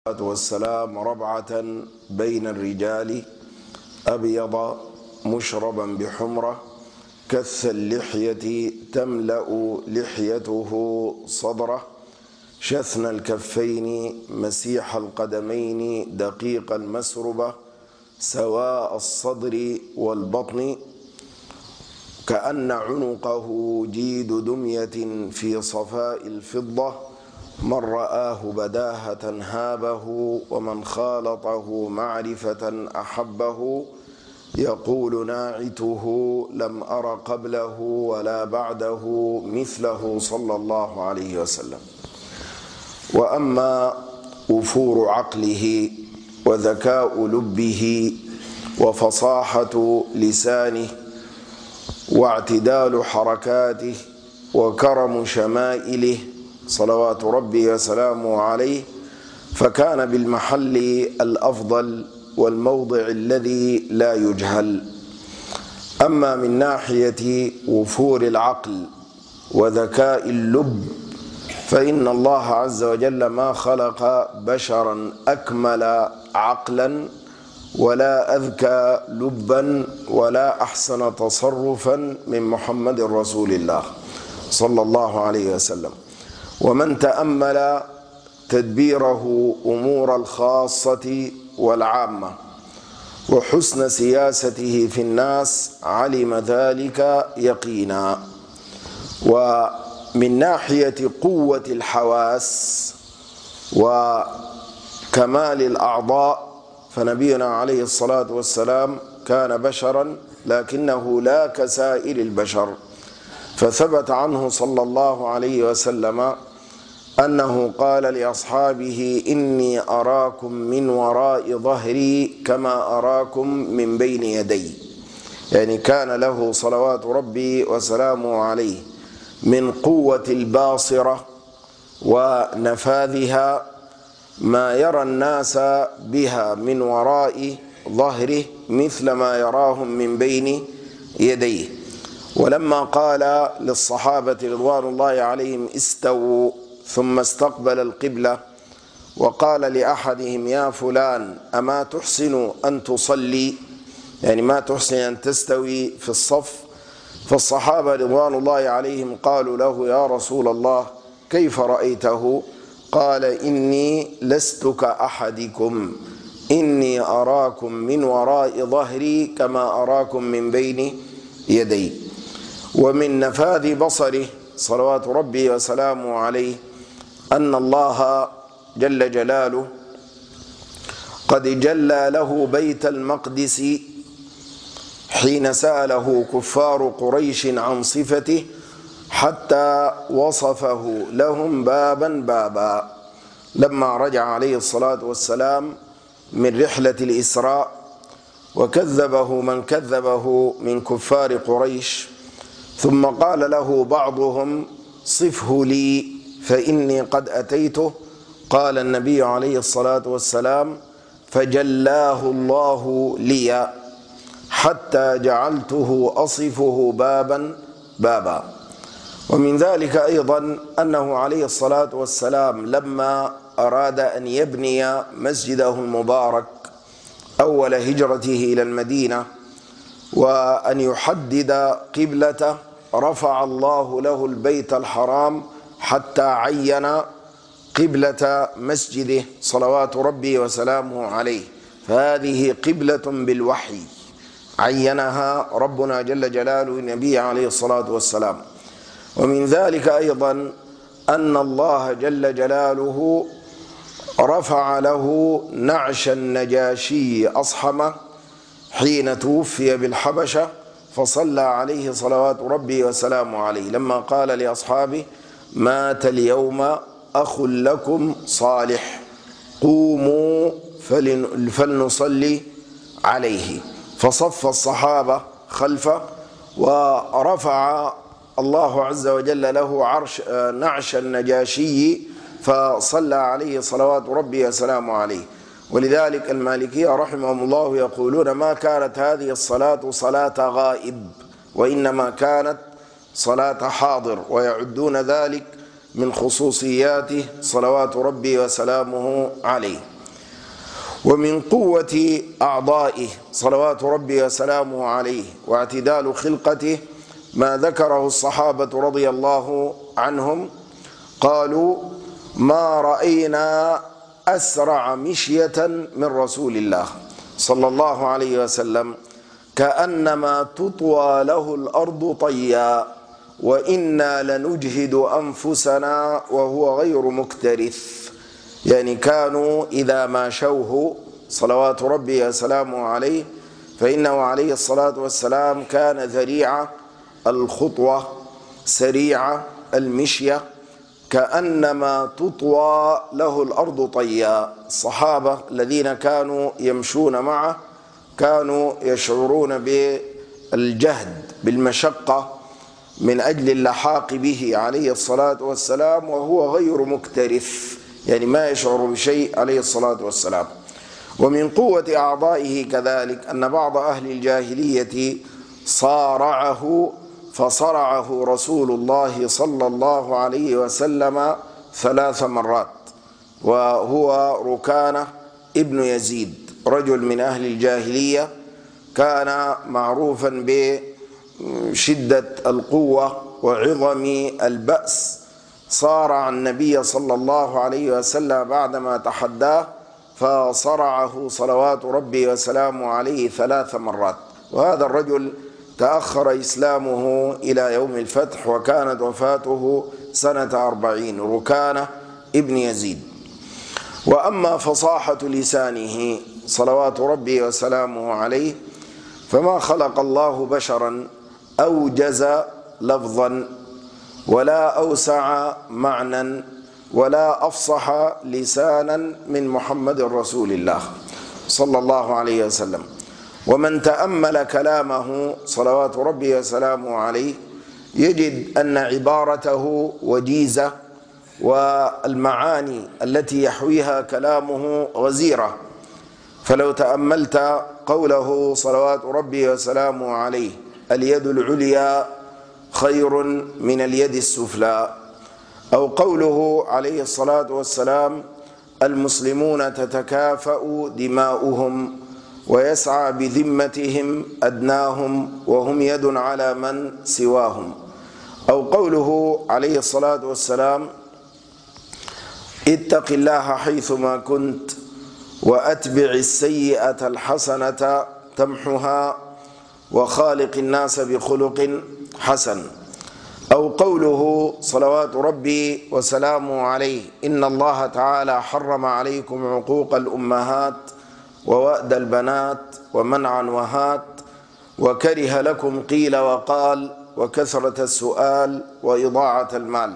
والسلام ربعة بين الرجال أبيض مشربا بحمرة كث اللحية تملأ لحيته صدره شثن الكفين مسيح القدمين دقيق المسربة سواء الصدر والبطن كأن عنقه جيد دمية في صفاء الفضة من رآه بداهة هابه ومن خالطه معرفة أحبه يقول ناعته لم أر قبله ولا بعده مثله صلى الله عليه وسلم. وأما وفور عقله وذكاء لبه وفصاحة لسانه واعتدال حركاته وكرم شمائله صلوات ربي وسلامه عليه فكان بالمحل الأفضل والموضع الذي لا يجهل. أما من ناحية وفور العقل وذكاء اللب فإن الله عز وجل ما خلق بشرا أكمل عقلا ولا أذكى لبا ولا أحسن تصرفا من محمد رسول الله صلى الله عليه وسلم. ومن تأمل تدبيره أمور الخاصة والعامة وحسن سياسته في الناس علم ذلك يقينا. ومن ناحية قوة الحواس وكمال الأعضاء فنبينا عليه الصلاة والسلام كان بشرا لكنه لا كسائر البشر، فثبت عنه صلى الله عليه وسلم أنه قال لأصحابه إني أراكم من وراء ظهري كما أراكم من بين يدي، يعني كان له صلوات ربي وسلامه عليه من قوة الباصرة ونفاذها ما يرى الناس بها من وراء ظهره مثل ما يراهم من بين يديه. ولما قال للصحابة رضوان الله عليهم استووا ثم استقبل القبلة وقال لأحدهم يا فلان أما تحسن أن تصلي، يعني ما تحسن أن تستوي في الصف، فالصحابة رضوان الله عليهم قالوا له يا رسول الله كيف رأيته؟ قال إني لست كأحدكم إني أراكم من وراء ظهري كما أراكم من بين يدي. ومن نفاذ بصره صلوات ربي وسلامه عليه أن الله جل جلاله قد جلى له بيت المقدس حين سأله كفار قريش عن صفته حتى وصفه لهم بابا بابا. لما رجع عليه الصلاة والسلام من رحلة الإسراء وكذبه من كذبه من كفار قريش ثم قال له بعضهم صفه لي فإني قد أتيته، قال النبي عليه الصلاة والسلام فجلاه الله لي حتى جعلته أصفه بابا بابا. ومن ذلك أيضا أنه عليه الصلاة والسلام لما أراد أن يبني مسجده المبارك أول هجرته إلى المدينة وأن يحدد قبلته رفع الله له البيت الحرام حتى عين قبلة مسجده صلوات ربي وسلامه عليه، فهذه قبلة بالوحي عينها ربنا جل جلاله النبي عليه الصلاة والسلام. ومن ذلك أيضا أن الله جل جلاله رفع له نعش النجاشي أصحمه حين توفي بالحبشة فصلى عليه صلوات ربي وسلامه عليه لما قال لأصحابه مات اليوم أخ لكم صالح قوموا فلنصلي عليه، فصف الصحابة خلفه ورفع الله عز وجل له نعش النجاشي فصلى عليه صلوات ربي وسلامه عليه. ولذلك المالكية رحمهم الله يقولون ما كانت هذه الصلاة صلاة غائب وإنما كانت صلاة حاضر، ويعدون ذلك من خصوصياته صلوات ربي وسلامه عليه. ومن قوة أعضائه صلوات ربي وسلامه عليه واعتدال خلقته ما ذكره الصحابة رضي الله عنهم، قالوا: ما رأينا أسرع مشية من رسول الله صلى الله عليه وسلم، كأنما تطوى له الأرض طيا، وإنا لنجهد أنفسنا وهو غير مكترث. يعني كانوا إذا ماشوه صلوات ربي وسلامه عليه، فإنه عليه الصلاة والسلام كان ذريع الخطوة سريع المشية، كأنما تطوى له الأرض طيا. الصحابة الذين كانوا يمشون معه كانوا يشعرون بالجهد بالمشقة من أجل اللحاق به عليه الصلاة والسلام وهو غير مكترث، يعني ما يشعر بشيء عليه الصلاة والسلام. ومن قوة أعضائه كذلك أن بعض أهل الجاهلية صارعه، فصرعه رسول الله صلى الله عليه وسلم 3 مرات، وهو ركانة ابن يزيد، رجل من أهل الجاهلية كان معروفا بشدة القوة وعظم البأس، صارع النبي صلى الله عليه وسلم بعدما تحداه، فصرعه صلوات ربي وسلامه عليه 3 مرات. وهذا الرجل تأخر إسلامه إلى يوم الفتح، وكانت وفاته سنة 40، ركانة ابن يزيد. وأما فصاحة لسانه صلوات ربي وسلامه عليه، فما خلق الله بشرا أوجز لفظا ولا أوسع معنى ولا أفصح لسانا من محمد رسول الله صلى الله عليه وسلم. ومن تأمل كلامه صلوات ربي وسلامه عليه يجد أن عبارته وجيزة، والمعاني التي يحويها كلامه غزيرة. فلو تأملت قوله صلوات ربي وسلامه عليه: اليد العليا خير من اليد السفلى، أو قوله عليه الصلاة والسلام: المسلمون تتكافأ دماؤهم ويسعى بذمتهم أدناهم وهم يد على من سواهم، أو قوله عليه الصلاة والسلام: اتق الله حيثما كنت وأتبع السيئة الحسنة تمحها وخالق الناس بخلق حسن، أو قوله صلوات ربي وسلامه عليه: إن الله تعالى حرم عليكم عقوق الأمهات ووأد البنات ومنع وهات، وكره لكم قيل وقال وكثرة السؤال وإضاعة المال.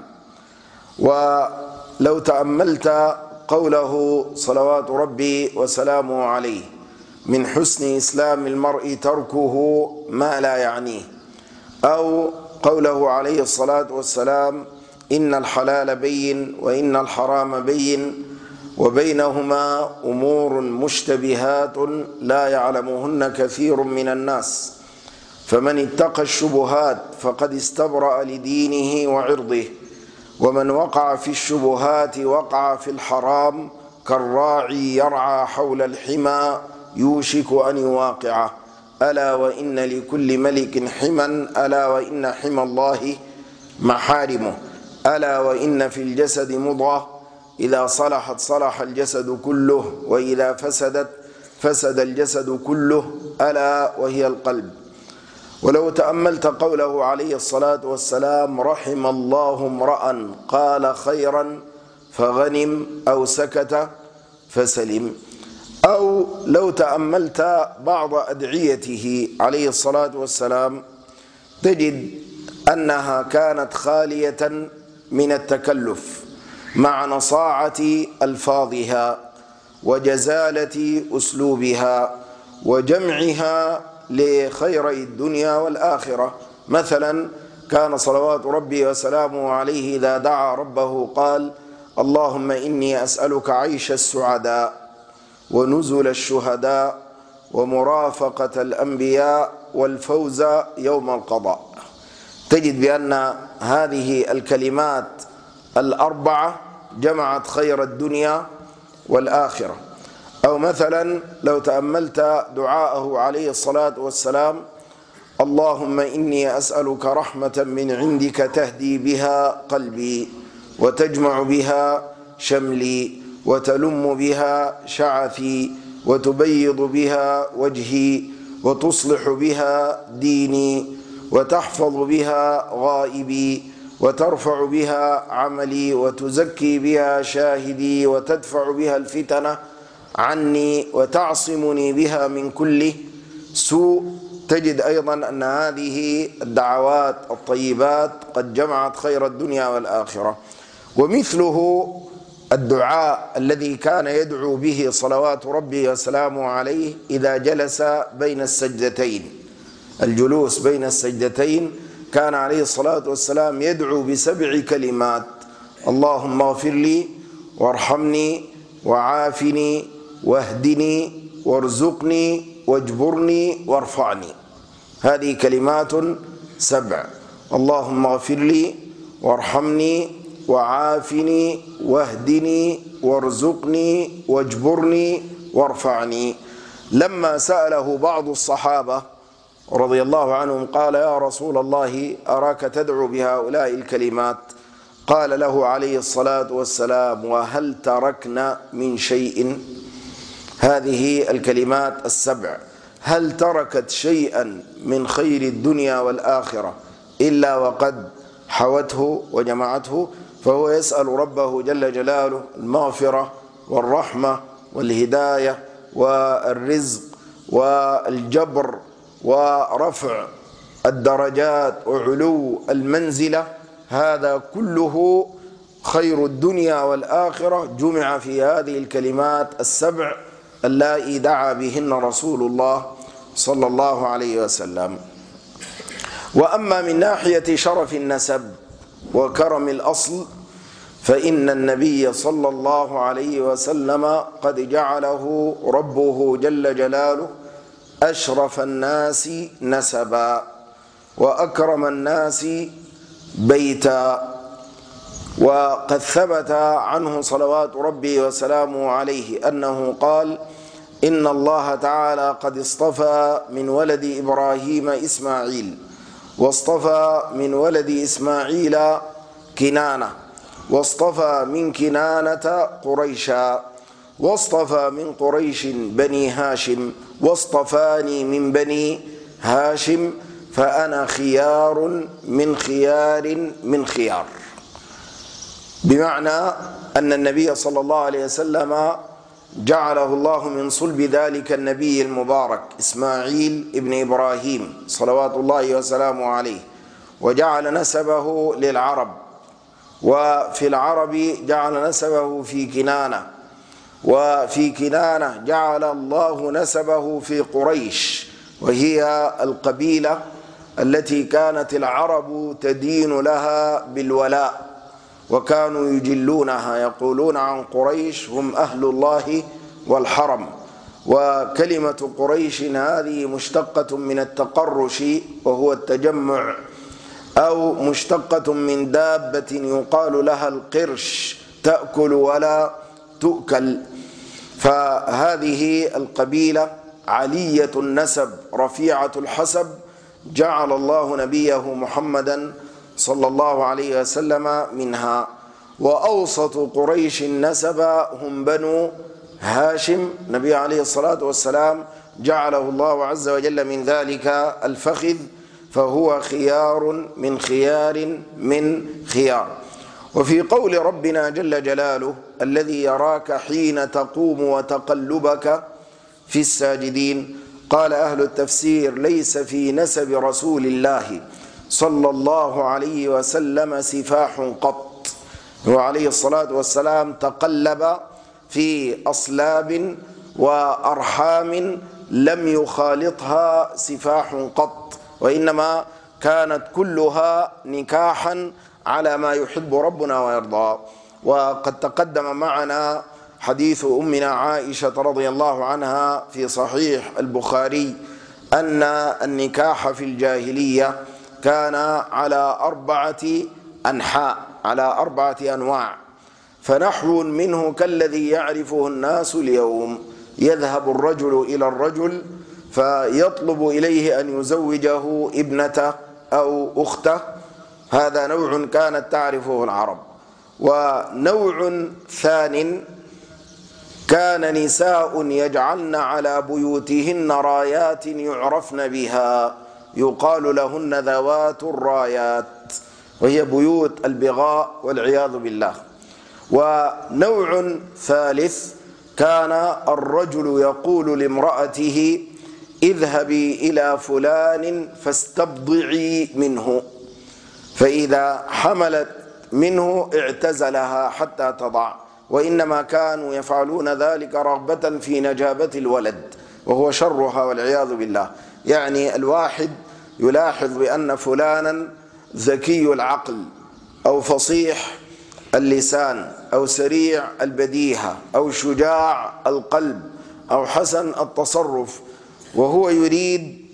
ولو تأملت قوله صلوات ربي وسلامه عليه: من حسن إسلام المرء تركه ما لا يعنيه، أو قوله عليه الصلاة والسلام: إن الحلال بين وإن الحرام بين وبينهما أمور مشتبهات لا يعلمهن كثير من الناس، فمن اتقى الشبهات فقد استبرأ لدينه وعرضه، ومن وقع في الشبهات وقع في الحرام، كالراعي يرعى حول الحمى يوشك أن يواقعه، ألا وإن لكل ملك حما، ألا وإن حمى الله محارمه، ألا وإن في الجسد مضغة إذا صلحت صلح الجسد كله وإذا فسدت فسد الجسد كله، ألا وهي القلب. ولو تأملت قوله عليه الصلاة والسلام: رحم الله امرأ قال خيرا فغنم أو سكت فسلم، أو لو تأملت بعض أدعيته عليه الصلاة والسلام تجد أنها كانت خالية من التكلف، مع نصاعة ألفاظها وجزالة أسلوبها وجمعها لخيري الدنيا والآخرة. مثلا كان صلوات ربي وسلامه عليه إذا دعا ربه قال: اللهم إني أسألك عيش السعداء ونزل الشهداء ومرافقة الأنبياء والفوز يوم القضاء. تجد بأن هذه الكلمات الأربعة جمعت خير الدنيا والآخرة. أو مثلا لو تأملت دعاءه عليه الصلاة والسلام: اللهم إني أسألك رحمة من عندك تهدي بها قلبي وتجمع بها شملي وتلم بها شعثي وتبيض بها وجهي وتصلح بها ديني وتحفظ بها غائبي وترفع بها عملي وتزكي بها شاهدي وتدفع بها الفتنة عني وتعصمني بها من كل سوء. تجد أيضا أن هذه الدعوات الطيبات قد جمعت خير الدنيا والآخرة. ومثله الدعاء الذي كان يدعو به صلوات ربي وسلامه عليه إذا جلس بين السجدتين، الجلوس بين السجدتين كان عليه الصلاة والسلام يدعو ب7 كلمات: اللهم اغفر لي وارحمني وعافني واهدني وارزقني واجبرني وارفعني. هذه كلمات 7: اللهم اغفر لي وارحمني وعافني واهدني وارزقني واجبرني وارفعني. لما سأله بعض الصحابة رضي الله عنهم قال: يا رسول الله أراك تدعو بهؤلاء الكلمات، قال له عليه الصلاة والسلام: وهل تركنا من شيء؟ هذه الكلمات 7 هل تركت شيئا من خير الدنيا والآخرة إلا وقد حوته وجمعته؟ فهو يسأل ربه جل جلاله المغفرة والرحمة والهداية والرزق والجبر ورفع الدرجات وعلو المنزلة. هذا كله خير الدنيا والآخرة جمع في هذه الكلمات 7 اللائي دعا بهن رسول الله صلى الله عليه وسلم. وأما من ناحية شرف النسب وكرم الأصل فإن النبي صلى الله عليه وسلم قد جعله ربه جل جلاله أشرف الناس نسبا وأكرم الناس بيتا. وقد ثبت عنه صلوات ربي وسلامه عليه أنه قال: إن الله تعالى قد اصطفى من ولد إبراهيم إسماعيل، واصطفى من ولد إسماعيل كنانة، واصطفى من كنانة قريشا، واصطفى من قريش بني هاشم، واصطفاني من بني هاشم، فأنا خيار من خيار من خيار. بمعنى أن النبي صلى الله عليه وسلم جعله الله من صلب ذلك النبي المبارك إسماعيل ابن إبراهيم صلوات الله وسلامه عليه، وجعل نسبه للعرب، وفي العرب جعل نسبه في كنانة، وفي كنانة جعل الله نسبه في قريش، وهي القبيلة التي كانت العرب تدين لها بالولاء، وكانوا يجلونها، يقولون عن قريش هم أهل الله والحرم. وكلمة قريش هذه مشتقة من التقرش وهو التجمع، أو مشتقة من دابة يقال لها القرش تأكل ولا تؤكل. فهذه القبيلة علية النسب رفيعة الحسب جعل الله نبيه محمدا صلى الله عليه وسلم منها. وأوسط قريش نسبا هم بنو هاشم، نبي عليه الصلاة والسلام جعله الله عز وجل من ذلك الفخذ، فهو خيار من خيار من خيار. وفي قول ربنا جل جلاله: الذي يراك حين تقوم وتقلبك في الساجدين، قال أهل التفسير: ليس في نسب رسول الله صلى الله عليه وسلم سفاح قط. هو عليه الصلاة والسلام تقلب في أصلاب وأرحام لم يخالطها سفاح قط، وإنما كانت كلها نكاحا على ما يحب ربنا ويرضى. وقد تقدم معنا حديث أمنا عائشة رضي الله عنها في صحيح البخاري أن النكاح في الجاهلية كان على 4 أنحاء، على 4 أنواع، فنحو منه كالذي يعرفه الناس اليوم. يذهب الرجل إلى الرجل فيطلب إليه أن يزوجه ابنته أو أخته، هذا نوع كانت تعرفه العرب. ونوع ثان، كان نساء يجعلن على بيوتهن رايات يعرفن بها، يقال لهن ذوات الرايات، وهي بيوت البغاء والعياذ بالله. ونوع ثالث، كان الرجل يقول لامرأته اذهبي إلى فلان فاستبضعي منه، فإذا حملت منه اعتزلها حتى تضع، وإنما كانوا يفعلون ذلك رغبة في نجابة الولد وهو شرها والعياذ بالله. يعني الواحد يلاحظ بأن فلانا ذكي العقل أو فصيح اللسان أو سريع البديهة أو شجاع القلب أو حسن التصرف، وهو يريد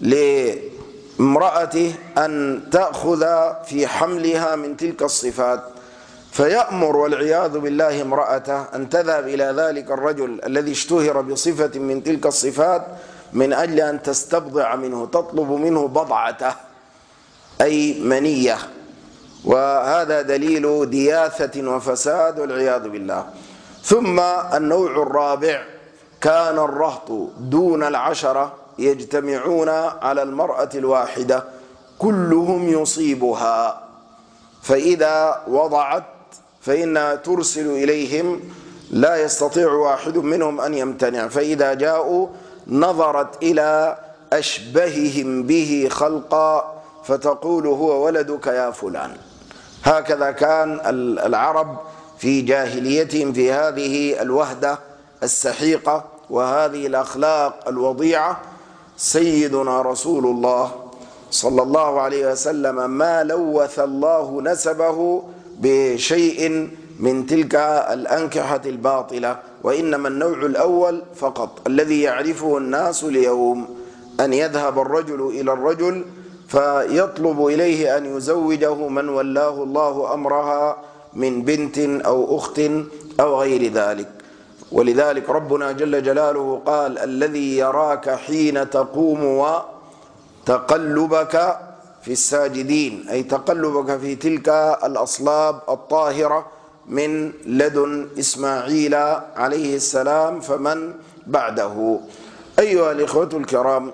لامرأته أن تأخذ في حملها من تلك الصفات، فيأمر والعياذ بالله امرأته أن تذهب إلى ذلك الرجل الذي اشتهر بصفة من تلك الصفات من أجل أن تستبضع منه، تطلب منه بضعته أي منية، وهذا دليل دياثة وفساد والعياذ بالله. ثم النوع الرابع، كان الرهط دون العشرة يجتمعون على المرأة الواحدة كلهم يصيبها، فإذا وضعت فإنها ترسل إليهم، لا يستطيع واحد منهم أن يمتنع، فإذا جاءوا نظرت إلى أشبههم به خلقا فتقول هو ولدك يا فلان. هكذا كان العرب في جاهليتهم في هذه الوهدة السحيقة وهذه الأخلاق الوضيعة. سيدنا رسول الله صلى الله عليه وسلم ما لوث الله نسبه بشيء من تلك الأنكحة الباطلة، وإنما النوع الأول فقط الذي يعرفه الناس اليوم، أن يذهب الرجل إلى الرجل فيطلب إليه أن يزوجه من ولاه الله أمرها من بنت أو أخت أو غير ذلك. ولذلك ربنا جل جلاله قال الذي يراك حين تقوم وتقلبك في الساجدين، أي تقلبك في تلك الأصلاب الطاهرة من لدن إسماعيل عليه السلام فمن بعده. أيها الإخوة الكرام،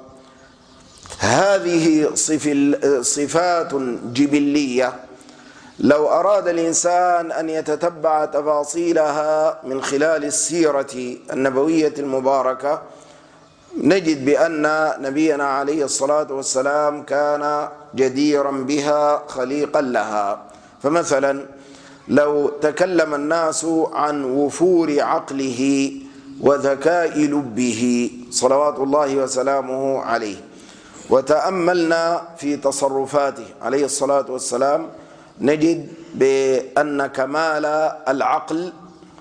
هذه صفات جبلية لو أراد الإنسان أن يتتبع تفاصيلها من خلال السيرة النبوية المباركة نجد بأن نبينا عليه الصلاة والسلام كان جديرا بها خليقا لها. فمثلا لو تكلم الناس عن وفور عقله وذكاء لبه صلوات الله وسلامه عليه، وتأملنا في تصرفاته عليه الصلاة والسلام، نجد بأن كمال العقل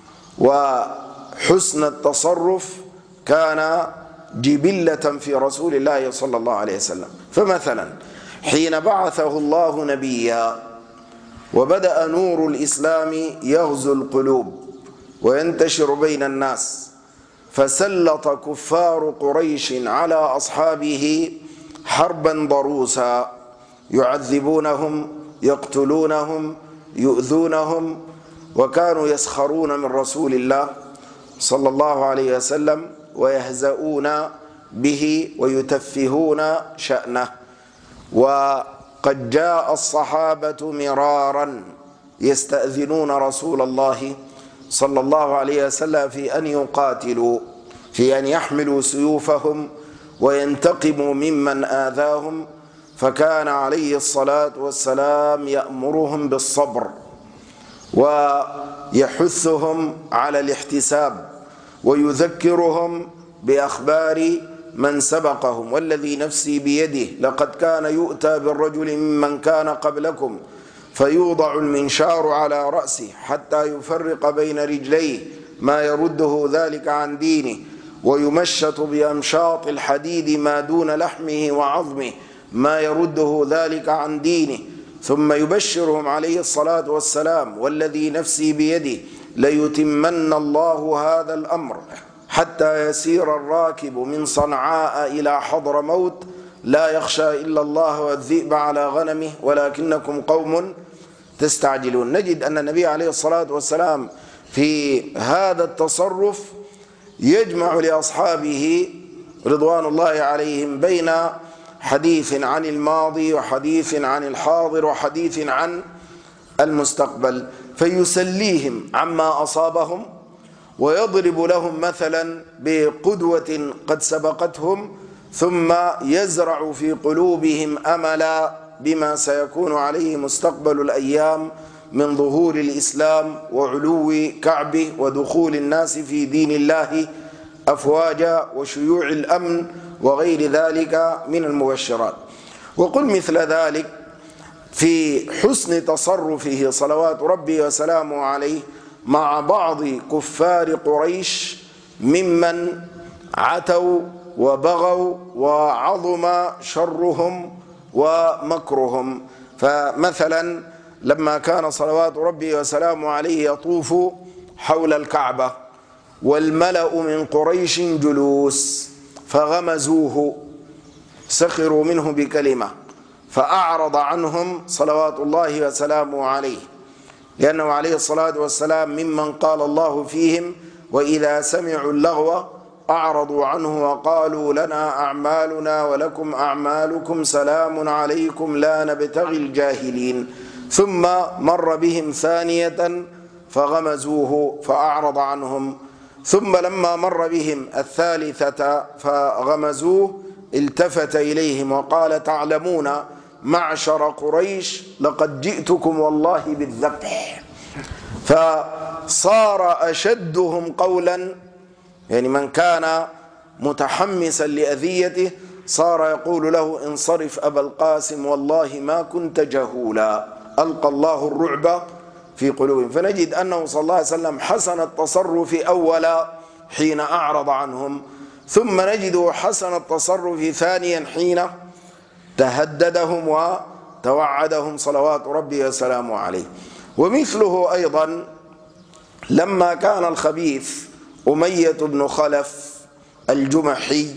وحسن التصرف كان جبلة في رسول الله صلى الله عليه وسلم. فمثلا حين بعثه الله نبيا وبدأ نور الإسلام يغزو القلوب وينتشر بين الناس، فسلط كفار قريش على أصحابه حربا ضروسا يعذبونهم يقتلونهم يؤذونهم، وكانوا يسخرون من رسول الله صلى الله عليه وسلم ويهزؤون به ويتفهون شأنه. وقد جاء الصحابة مرارا يستأذنون رسول الله صلى الله عليه وسلم في أن يقاتلوا، في أن يحملوا سيوفهم وينتقموا ممن آذاهم، فكان عليه الصلاة والسلام يأمرهم بالصبر ويحثهم على الاحتساب ويذكرهم بأخبار من سبقهم، والذي نفسي بيده لقد كان يؤتى بالرجل ممن كان قبلكم فيوضع المنشار على رأسه حتى يفرق بين رجليه ما يرده ذلك عن دينه، ويمشط بأمشاط الحديد ما دون لحمه وعظمه ما يرده ذلك عن دينه، ثم يبشرهم عليه الصلاة والسلام والذي نفسي بيده ليتمن الله هذا الأمر حتى يسير الراكب من صنعاء إلى حضرموت لا يخشى إلا الله والذئب على غنمه ولكنكم قوم تستعجلون. نجد أن النبي عليه الصلاة والسلام في هذا التصرف يجمع لأصحابه رضوان الله عليهم بين حديث عن الماضي وحديث عن الحاضر وحديث عن المستقبل، فيسليهم عما أصابهم ويضرب لهم مثلا بقدوة قد سبقتهم، ثم يزرع في قلوبهم أملا بما سيكون عليه مستقبل الأيام من ظهور الإسلام وعلو كعبه ودخول الناس في دين الله أفواجا وشيوع الأمن وغير ذلك من المبشرات. وقل مثل ذلك في حسن تصرفه صلوات ربي وسلامه عليه مع بعض كفار قريش ممن عتوا وبغوا وعظم شرهم ومكرهم. فمثلا لما كان صلوات ربي وسلامه عليه يطوف حول الكعبة والملأ من قريش جلوس فغمزوه، سخروا منه بكلمة فأعرض عنهم صلوات الله وسلامه عليه، لأنه عليه الصلاة والسلام ممن قال الله فيهم: وإذا سمعوا اللغو أعرضوا عنه وقالوا لنا أعمالنا ولكم أعمالكم سلام عليكم لا نبتغي الجاهلين. ثم مر بهم ثانية فغمزوه فأعرض عنهم، ثم لما مر بهم الثالثة فغمزوه التفت إليهم وقال: تعلمون معشر قريش لقد جئتكم والله بالذبح. فصار أشدهم قولا، يعني من كان متحمسا لأذيته صار يقول له: انصرف أبا القاسم والله ما كنت جهولا. ألقى الله الرعب في قلوبهم. فنجد أنه صلى الله عليه وسلم حسن التصرف أولا حين أعرض عنهم، ثم نجده حسن التصرف ثانيا حين تهددهم وتوعدهم صلوات ربي وسلامه عليه. ومثله أيضا لما كان الخبيث أمية بن خلف الجمحي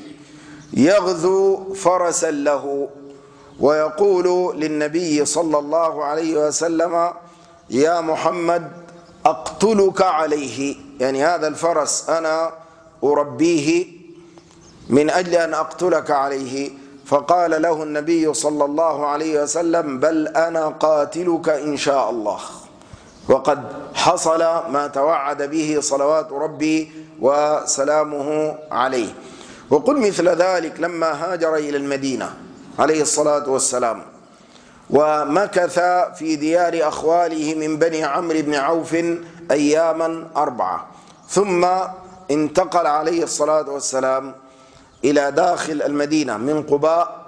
يغزو فرسا له ويقول للنبي صلى الله عليه وسلم: يا محمد أقتلك عليه، يعني هذا الفرس أنا أربيه من أجل أن أقتلك عليه. فقال له النبي صلى الله عليه وسلم: بل أنا قاتلك إن شاء الله. وقد حصل ما توعد به صلوات ربي وسلامه عليه. وقل مثل ذلك لما هاجر إلى المدينة عليه الصلاة والسلام ومكث في ديار أخواله من بني عمرو بن عوف أياما 4، ثم انتقل عليه الصلاة والسلام إلى داخل المدينة من قباء.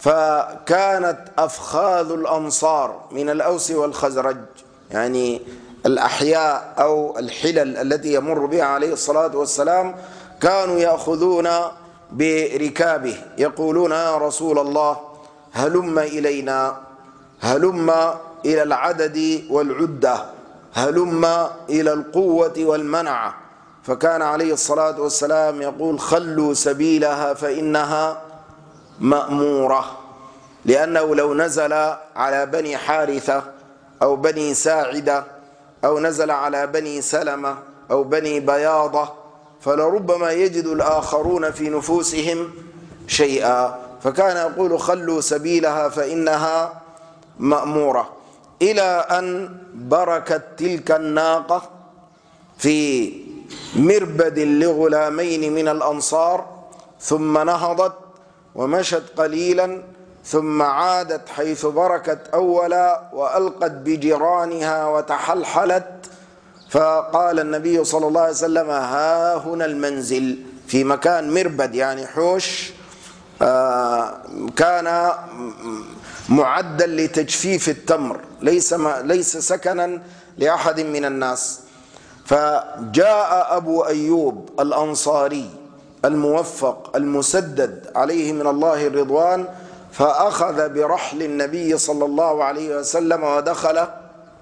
فكانت أفخاذ الأنصار من الأوس والخزرج، يعني الأحياء أو الحلل التي يمر بها عليه الصلاة والسلام، كانوا يأخذون بركابه يقولون: يا رسول الله هلم إلينا، هلم إلى العدد والعدة، هلم إلى القوة والمنعة. فكان عليه الصلاة والسلام يقول: خلوا سبيلها فإنها مأمورة، لأنه لو نزل على بني حارثة أو بني ساعدة أو نزل على بني سلمة أو بني بياضة فلربما يجد الآخرون في نفوسهم شيئا. فكان يقول: خلوا سبيلها فإنها مأمورة، إلى أن بركت تلك الناقة في مربد لغلامين من الأنصار، ثم نهضت ومشت قليلا ثم عادت حيث بركت أولا وألقت بجيرانها وتحلحلت. فقال النبي صلى الله عليه وسلم: ها هنا المنزل، في مكان مربد يعني حوش كان معدا لتجفيف التمر، ليس سكنا لأحد من الناس. فجاء أبو أيوب الأنصاري الموفق المسدد عليه من الله الرضوان، فأخذ برحل النبي صلى الله عليه وسلم ودخل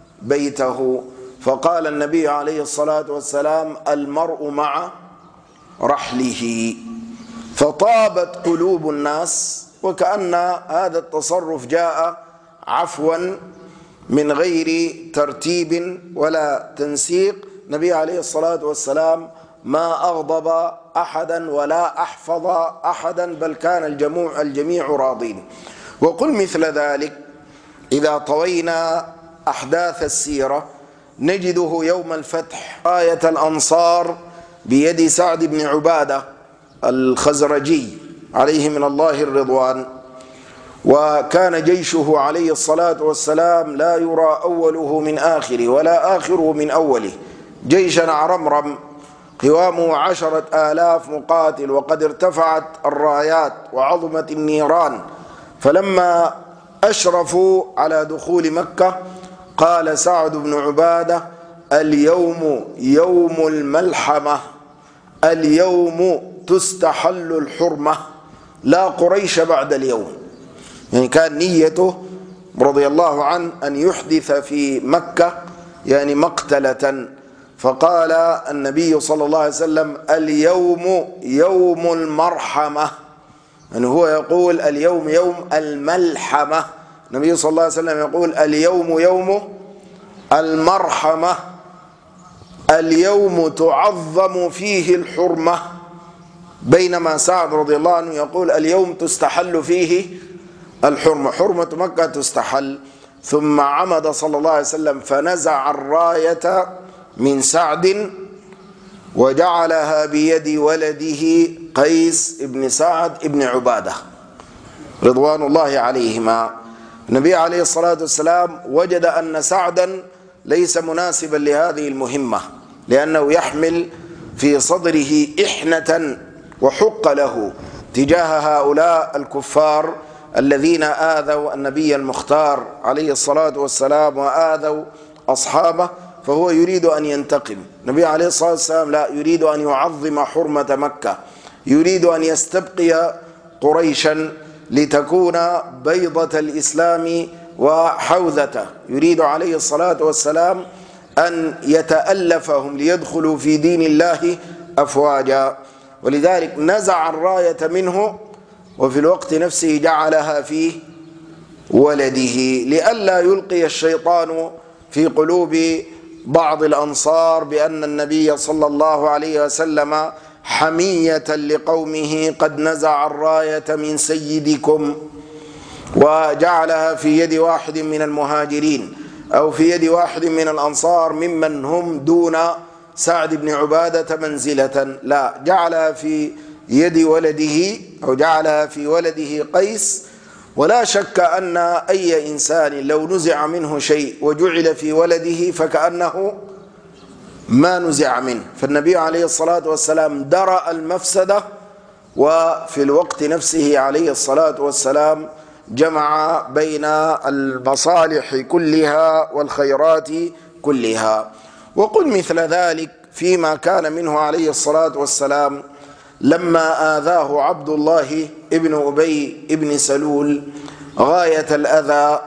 بيته. فقال النبي عليه الصلاة والسلام: المرء مع رحله، فطابت قلوب الناس، وكأن هذا التصرف جاء عفوا من غير ترتيب ولا تنسيق. النبي عليه الصلاة والسلام ما أغضب أحدا ولا أحفظ أحدا، بل كان الجميع راضين. وقل مثل ذلك إذا طوينا أحداث السيرة نجده يوم الفتح راية الأنصار بيد سعد بن عبادة الخزرجي عليه من الله الرضوان، وكان جيشه عليه الصلاة والسلام لا يرى أوله من آخره ولا آخره من أوله، جيشا عرمرم قوامه 10,000 مقاتل، وقد ارتفعت الرايات وعظمت النيران. فلما أشرفوا على دخول مكة قال سعد بن عبادة: اليوم يوم الملحمة، اليوم تستحل الحرمة، لا قريش بعد اليوم. يعني كان نيته رضي الله عنه أن يحدث في مكة يعني مقتلة، فقال النبي صلى الله عليه وسلم: اليوم يوم المرحمة، يعني هو يقول اليوم يوم الملحمة، النبي صلى الله عليه وسلم يقول اليوم يوم المرحمة، اليوم تعظم فيه الحرمة، بينما سعد رضي الله عنه يقول اليوم تستحل فيه الحرمة، حرمة مكة تستحل. ثم عمد صلى الله عليه وسلم فنزع الراية من سعد وجعلها بيد ولده قيس بن سعد بن عبادة رضوان الله عليهما. النبي عليه الصلاة والسلام وجد أن سعدا ليس مناسبا لهذه المهمة، لأنه يحمل في صدره إحنة وحق له تجاه هؤلاء الكفار الذين آذوا النبي المختار عليه الصلاة والسلام وآذوا أصحابه، فهو يريد أن ينتقم. النبي عليه الصلاة والسلام لا، يريد أن يعظم حرمة مكة، يريد أن يستبقي قريشا لتكون بيضة الإسلام وحوذته، يريد عليه الصلاة والسلام أن يتألفهم ليدخلوا في دين الله أفواجا، ولذلك نزع الراية منه وفي الوقت نفسه جعلها في ولده، لئلا يلقي الشيطان في قلوب بعض الأنصار بأن النبي صلى الله عليه وسلم حمية لقومه قد نزع الراية من سيدكم وجعلها في يد واحد من المهاجرين أو في يد واحد من الأنصار ممن هم دون سعد بن عبادة منزلة، لا، جعلها في يد ولده أو جعلها في ولده قيس. ولا شك أن أي إنسان لو نزع منه شيء وجعل في ولده فكأنه ما نزع منه، فالنبي عليه الصلاة والسلام درأ المفسدة، وفي الوقت نفسه عليه الصلاة والسلام جمع بين المصالح كلها والخيرات كلها. وقل مثل ذلك فيما كان منه عليه الصلاة والسلام لما آذاه عبد الله ابن أبي ابن سلول غاية الأذى،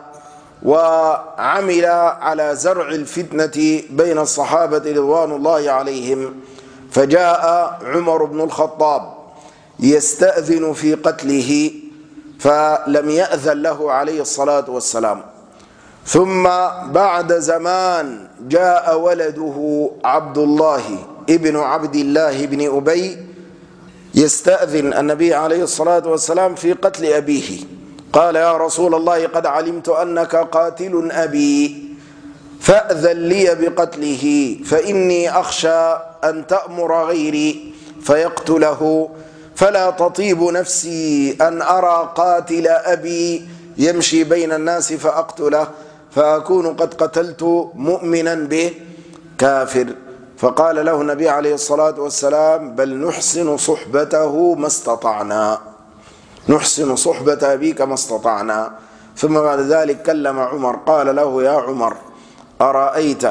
وعمل على زرع الفتنة بين الصحابة رضوان الله عليهم، فجاء عمر بن الخطاب يستأذن في قتله فلم يأذن له عليه الصلاة والسلام. ثم بعد زمان جاء ولده عبد الله ابن عبد الله بن أبي يستأذن النبي عليه الصلاة والسلام في قتل أبيه، قال: يا رسول الله قد علمت أنك قاتل أبي فأذن لي بقتله، فإني أخشى أن تأمر غيري فيقتله، فلا تطيب نفسي أن أرى قاتل أبي يمشي بين الناس فأقتله فأكون قد قتلت مؤمنا به كافر. فقال له النبي عليه الصلاة والسلام: بل نحسن صحبته ما استطعنا، نحسن صحبة أبيك ما استطعنا. ثم بعد ذلك كلم عمر قال له: يا عمر، أرأيت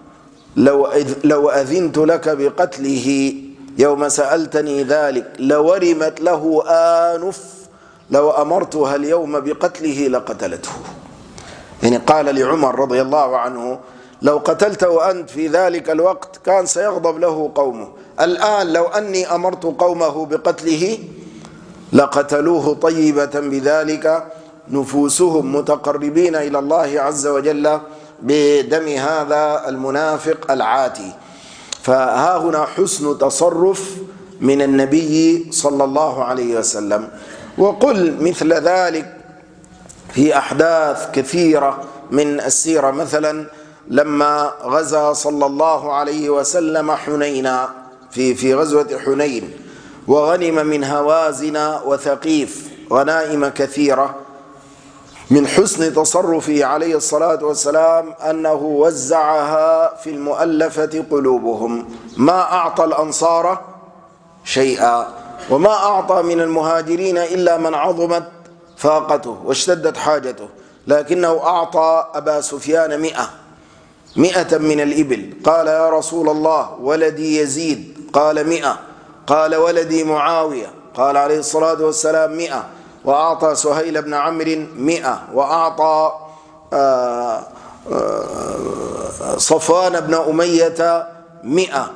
لو أذنت لك بقتله يوم سألتني ذلك لورمت له آنف، لو أمرتها اليوم بقتله لقتلته. يعني قال لعمر رضي الله عنه: لو قتلته أنت في ذلك الوقت كان سيغضب له قومه، الآن لو أني أمرت قومه بقتله لقتلوه طيبة بذلك نفوسهم متقربين إلى الله عز وجل بدم هذا المنافق العاتي. فها هنا حسن تصرف من النبي صلى الله عليه وسلم. وقل مثل ذلك في أحداث كثيرة من السيرة، مثلا لما غزا صلى الله عليه وسلم حنينا في غزوة حنين، وغنم من هوازن وثقيف غنائم كثيرة، من حسن تصرفه عليه الصلاة والسلام أنه وزعها في المؤلفة قلوبهم، ما أعطى الأنصار شيئا، وما أعطى من المهاجرين إلا من عظمت فاقته واشتدت حاجته، لكنه أعطى أبا سفيان 100 من الإبل. قال يا رسول الله ولدي يزيد، قال 100. قال ولدي معاوية، قال عليه الصلاة والسلام 100. وأعطى سهيل بن عمرو 100، وأعطى صفوان بن أمية 100.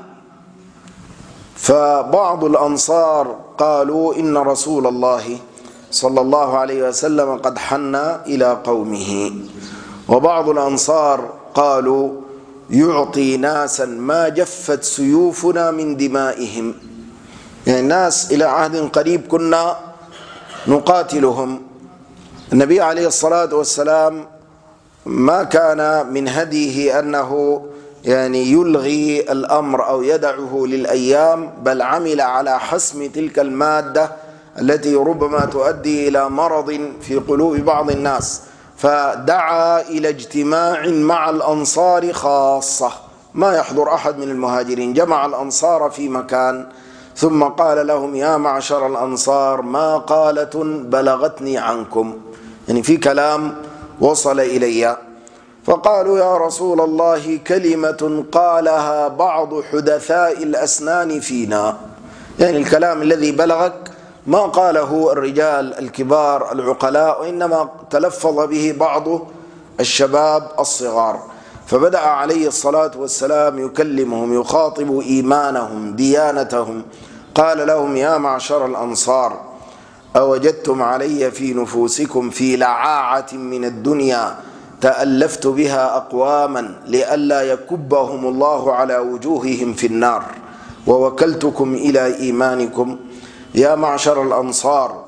فبعض الأنصار قالوا إن رسول الله صلى الله عليه وسلم قد حن إلى قومه، وبعض الأنصار قالوا يعطي ناسا ما جفت سيوفنا من دمائهم، يعني ناس إلى عهد قريب كنا نقاتلهم. النبي عليه الصلاة والسلام ما كان من هديه أنه يعني يلغي الأمر أو يدعه للأيام، بل عمل على حسم تلك المادة التي ربما تؤدي إلى مرض في قلوب بعض الناس، فدعا إلى اجتماع مع الأنصار خاصة، ما يحضر أحد من المهاجرين، جمع الأنصار في مكان ثم قال لهم يا معشر الأنصار ما قالة بلغتني عنكم، يعني في كلام وصل إلي. فقالوا يا رسول الله كلمة قالها بعض حدثاء الأسنان فينا، يعني الكلام الذي بلغك ما قاله الرجال الكبار العقلاء، وإنما تلفظ به بعض الشباب الصغار. فبدأ عليه الصلاة والسلام يكلمهم، يخاطب إيمانهم ديانتهم. قال لهم يا معشر الأنصار أوجدتم علي في نفوسكم في لعاعة من الدنيا تألفت بها أقواما لئلا يكبهم الله على وجوههم في النار، ووكلتكم إلى إيمانكم. يا معشر الأنصار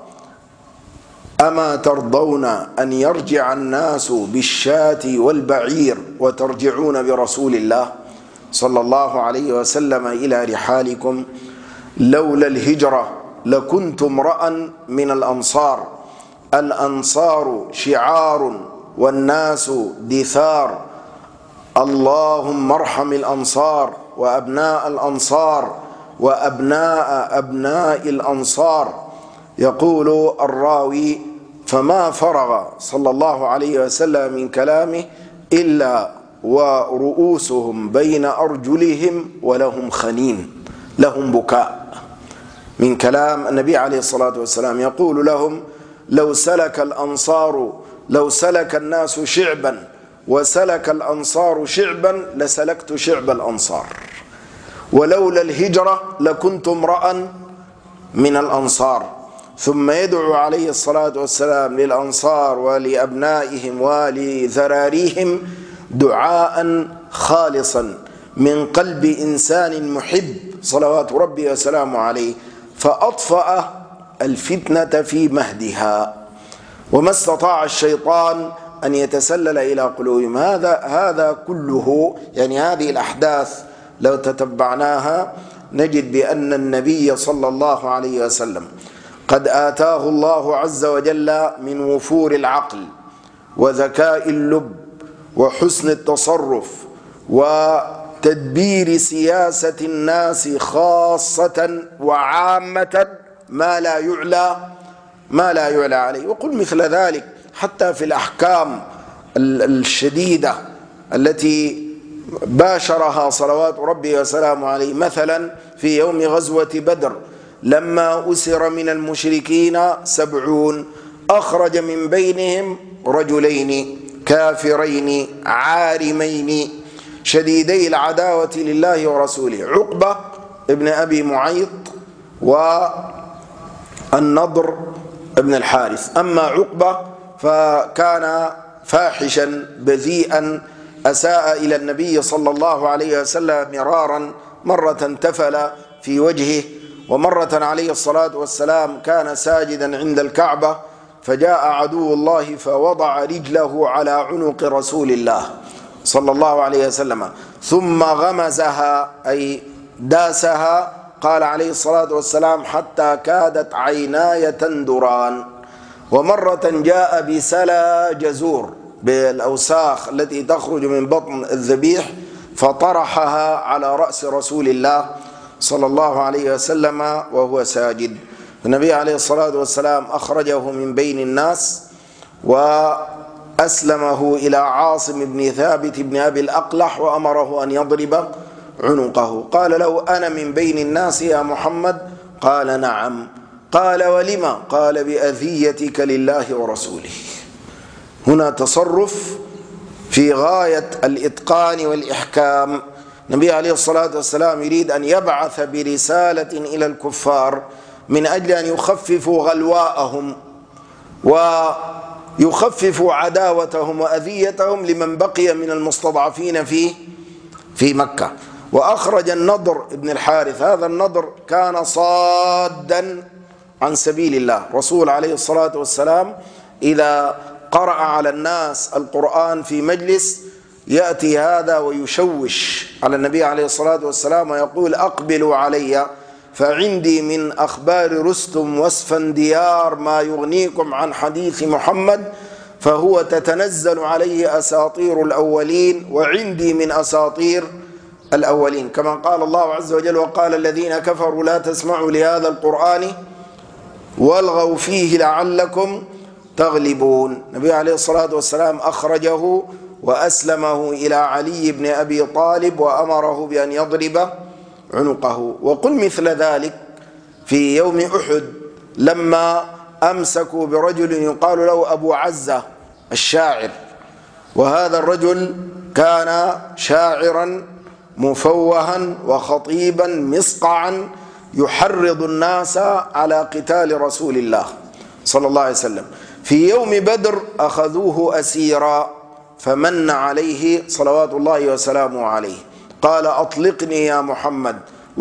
أما ترضون أن يرجع الناس بالشاة والبعير وترجعون برسول الله صلى الله عليه وسلم إلى رحالكم؟ لولا الهجرة لكنت امرأ من الأنصار، الأنصار شعار والناس دثار، اللهم ارحم الأنصار وأبناء الأنصار وأبناء أبناء الأنصار. يقول الراوي فما فرغ صلى الله عليه وسلم من كلامه إلا ورؤوسهم بين أرجلهم ولهم خنين، لهم بكاء من كلام النبي عليه الصلاة والسلام. يقول لهم لو سلك الناس شعبا وسلك الأنصار شعبا لسلكت شعب الأنصار، ولولا الهجرة لكنت امرأ من الأنصار. ثم يدعو عليه الصلاة والسلام للأنصار ولأبنائهم ولذراريهم دعاء خالصا من قلب إنسان محب صلوات ربي وسلامه عليه، فأطفأ الفتنة في مهدها، وما استطاع الشيطان أن يتسلل إلى قلوبهم. هذا كله، يعني هذه الأحداث لو تتبعناها نجد بأن النبي صلى الله عليه وسلم قد آتاه الله عز وجل من وفور العقل وذكاء اللب وحسن التصرف وتدبير سياسة الناس خاصة وعامة ما لا يعلى عليه. وقل مثل ذلك حتى في الأحكام الشديدة التي باشرها صلوات ربي وسلامه عليه، مثلا في يوم غزوة بدر لما أسر من المشركين 70 أخرج من بينهم رجلين كافرين عارمين شديدي العداوة لله ورسوله، عقبة ابن أبي معيط والنضر ابن الحارث. أما عقبة فكان فاحشا بذيئا، أساء إلى النبي صلى الله عليه وسلم مرارا، مرة تفل في وجهه، ومرة عليه الصلاة والسلام كان ساجدا عند الكعبة فجاء عدو الله فوضع رجله على عنق رسول الله صلى الله عليه وسلم ثم غمزها أي داسها، قال عليه الصلاة والسلام حتى كادت عيناي تندران. ومرة جاء بسلا جزور بالأوساخ التي تخرج من بطن الذبيح فطرحها على رأس رسول الله صلى الله عليه وسلم وهو ساجد. النبي عليه الصلاة والسلام أخرجه من بين الناس وأسلمه إلى عاصم بن ثابت بن أبي الأقلح وأمره أن يضرب عنقه. قال له أنا من بين الناس يا محمد؟ قال نعم. قال ولما؟ قال بأذيتك لله ورسوله. هنا تصرف في غاية الإتقان والإحكام. النبي عليه الصلاة والسلام يريد أن يبعث برسالة إلى الكفار من أجل أن يخففوا غلواءهم ويخففوا عداوتهم وأذيتهم لمن بقي من المستضعفين في مكة. وأخرج النضر بن الحارث. هذا النضر كان صادا عن سبيل الله. رسول عليه الصلاة والسلام إذا قرأ على الناس القرآن في مجلس يأتي هذا ويشوش على النبي عليه الصلاة والسلام ويقول أقبلوا علي فعندي من أخبار رستم واسفنديار ما يغنيكم عن حديث محمد، فهو تتنزل عليه أساطير الأولين وعندي من أساطير الأولين، كما قال الله عز وجل وقال الذين كفروا لا تسمعوا لهذا القرآن والغوا فيه لعلكم تغلبون. النبي عليه الصلاة والسلام أخرجه وأسلمه إلى علي بن أبي طالب وأمره بأن يضرب عنقه. وقل مثل ذلك في يوم أحد لما أمسكوا برجل يقال له أبو عزة الشاعر، وهذا الرجل كان شاعرا مفوها وخطيبا مصقعا يحرض الناس على قتال رسول الله صلى الله عليه وسلم. في يوم بدر أخذوه أسيرا فمن عليه صلوات الله وسلامه عليه، قال أطلقني يا محمد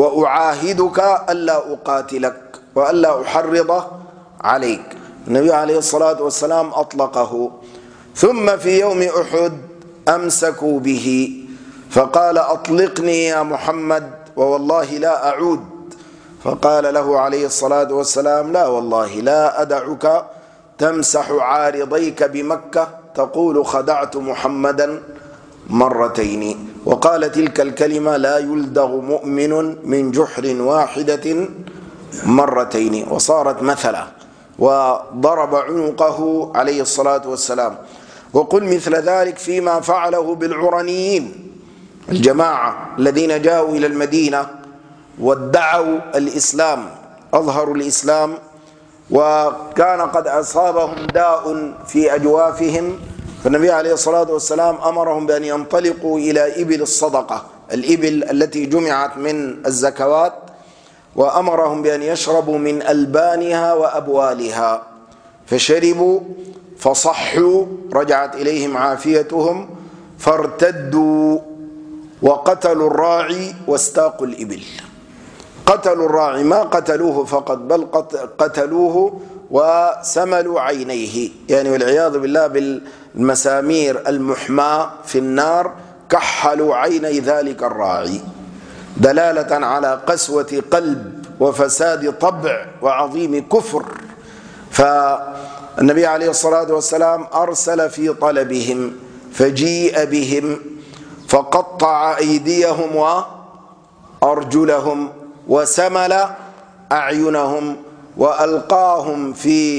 وأعاهدك ألا أقاتلك وألا أحرض عليك. النبي عليه الصلاة والسلام أطلقه. ثم في يوم أحد أمسكوا به فقال أطلقني يا محمد ووالله لا أعود، فقال له عليه الصلاة والسلام لا والله لا أدعك تمسح عارضيك بمكة تقول خدعت محمدا مرتين. وقال تلك الكلمة لا يلدغ مؤمن من جحر واحدة مرتين، وصارت مثلا وضرب عنقه عليه الصلاة والسلام. وقل مثل ذلك فيما فعله بالعرنيين، الجماعة الذين جاءوا إلى المدينة وادعوا الإسلام، أظهروا الإسلام، وكان قد أصابهم داء في أجوافهم، فالنبي عليه الصلاة والسلام أمرهم بأن ينطلقوا إلى إبل الصدقة، الإبل التي جمعت من الزكوات، وأمرهم بأن يشربوا من ألبانها وأبوالها، فشربوا فصحوا رجعت إليهم عافيتهم فارتدوا وقتلوا الراعي واستاقوا الإبل. قتلوا الراعي ما قتلوه فقط بل قتلوه وسملوا عينيه، يعني والعياذ بالله بالمسامير المحماة في النار كحلوا عيني ذلك الراعي، دلالة على قسوة قلب وفساد طبع وعظيم كفر. فالنبي عليه الصلاة والسلام أرسل في طلبهم فجيء بهم فقطع أيديهم وأرجلهم وسمل أعينهم وألقاهم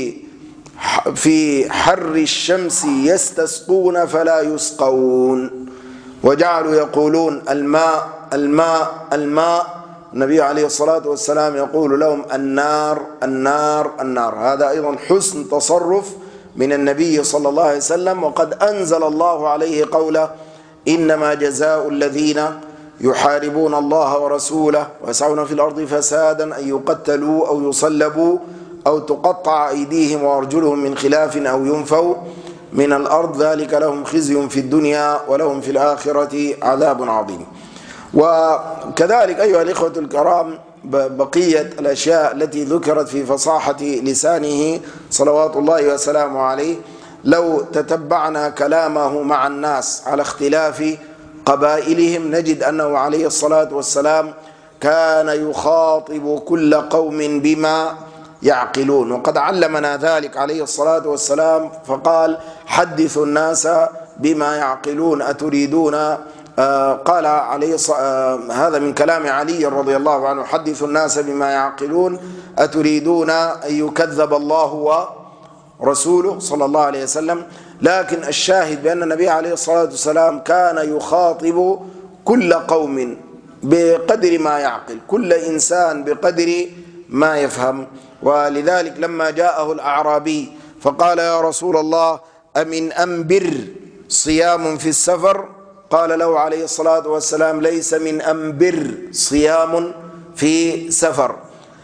في حر الشمس يستسقون فلا يسقون، وجعلوا يقولون الماء الماء الماء. النبي عليه الصلاة والسلام يقول لهم النار النار النار. هذا أيضا حسن تصرف من النبي صلى الله عليه وسلم، وقد أنزل الله عليه قوله إنما جزاء الذين يحاربون الله ورسوله ويسعون في الأرض فسادا أن يقتلوا أو يصلبوا أو تقطع أيديهم وأرجلهم من خلاف أو ينفوا من الأرض ذلك لهم خزي في الدنيا ولهم في الآخرة عذاب عظيم. وكذلك أيها الإخوة الكرام بقية الأشياء التي ذكرت في فصاحة لسانه صلوات الله وسلامه عليه، لو تتبعنا كلامه مع الناس على اختلاف قبائلهم نجد أنه عليه الصلاة والسلام كان يخاطب كل قوم بما يعقلون، وقد علمنا ذلك عليه الصلاة والسلام فقال حدثوا الناس بما يعقلون أتريدون قال عليه هذا من كلام علي رضي الله عنه حدثوا الناس بما يعقلون أتريدون أن يكذب الله ورسوله صلى الله عليه وسلم. لكن الشاهد بأن النبي عليه الصلاة والسلام كان يخاطب كل قوم بقدر ما يعقل، كل إنسان بقدر ما يفهم. ولذلك لما جاءه الأعرابي فقال يا رسول الله أمن أنبر صيام في السفر؟ قال له عليه الصلاة والسلام ليس من أنبر صيام في سفر،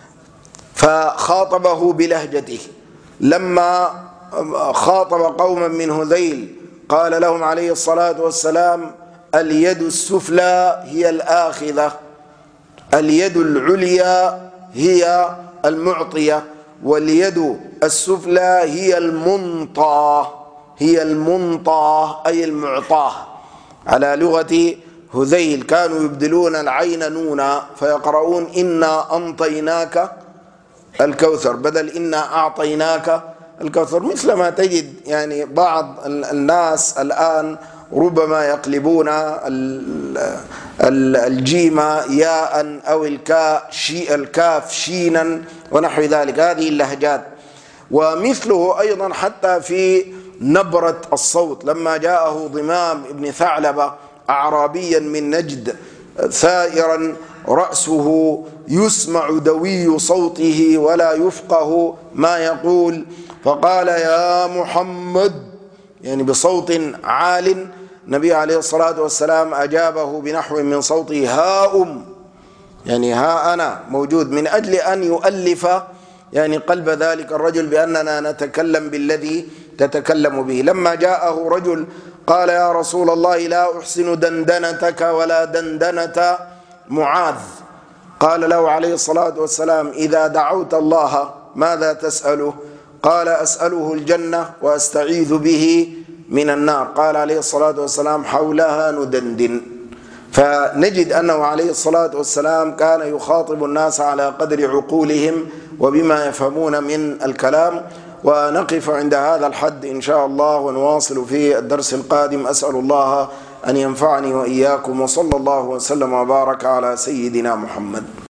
فخاطبه بلهجته. لما خاطب قوما من هذيل قال لهم عليه الصلاة والسلام اليد السفلى هي الآخذة، اليد العليا هي المعطية، واليد السفلى هي المنطى، هي المنطى أي المعطاه. على لغة هذيل كانوا يبدلون العين نونا فيقرؤون إنا أنطيناك الكوثر بدل إنا أعطيناك الكوثر، مثل ما تجد يعني بعض الناس الآن ربما يقلبون الجيم ياء أو الكاف شينا ونحو ذلك، هذه اللهجات. ومثله أيضا حتى في نبرة الصوت، لما جاءه ضمام بن ثعلبة أعرابيا من نجد ثائرا رأسه يسمع دوي صوته ولا يفقه ما يقول، فقال يا محمد يعني بصوت عال. النبي عليه الصلاة والسلام أجابه بنحو من صوته ها يعني ها أنا موجود، من أجل أن يؤلف يعني قلب ذلك الرجل بأننا نتكلم بالذي تتكلم به. لما جاءه رجل قال يا رسول الله لا أحسن دندنتك ولا دندنة معاذ، قال له عليه الصلاة والسلام إذا دعوت الله ماذا تسأله؟ قال أسأله الجنة وأستعيذ به من النار. قال عليه الصلاة والسلام حولها ندندن. فنجد أنه عليه الصلاة والسلام كان يخاطب الناس على قدر عقولهم وبما يفهمون من الكلام. ونقف عند هذا الحد إن شاء الله ونواصل في الدرس القادم. أسأل الله أن ينفعني وإياكم، وصلى الله وسلم وبارك على سيدنا محمد.